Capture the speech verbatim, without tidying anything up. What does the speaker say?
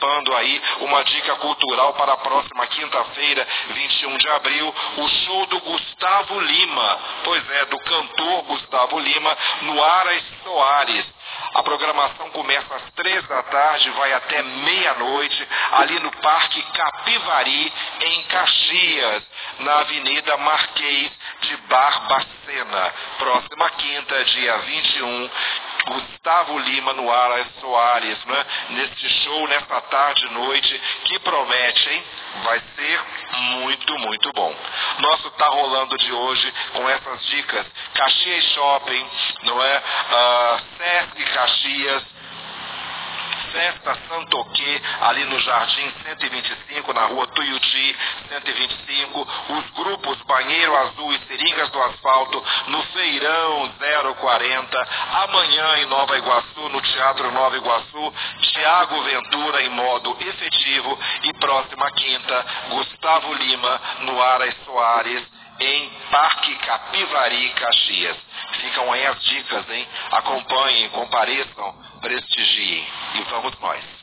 antecipando aí uma dica cultural para a próxima quinta-feira, vinte e um de abril, o show do Gustavo Lima, pois é, do cantor Gustavo Lima, no Aras Soares. A programação começa às três da tarde, vai até meia-noite, ali no Parque Capivari, em Caxias, na Avenida Marquês de Barbacena. Próxima quinta, dia vinte e um, Gustavo Lima no Aras Soares, né? Nesse show, nessa tarde e noite, que promete, hein? Vai ser muito, muito bom. Nosso Tá Rolando de hoje, com essas dicas, Caxias Shopping, não é? Uh, Sesc Caxias, Festa Santoquê, ali no Jardim cento e vinte e cinco, na rua Tuiuti, cento e vinte e cinco, os grupos Banheiro Azul e Seringas do Asfalto, no Feirão zero quarenta, amanhã em Nova Iguaçu, no Teatro Nova Iguaçu, Tiago Ventura em modo efetivo, e próxima quinta, Gustavo Lima, no Aras Soares, em Parque Capivari, Caxias. Ficam aí as dicas, hein? Acompanhem, compareçam, prestigiem. E vamos nós.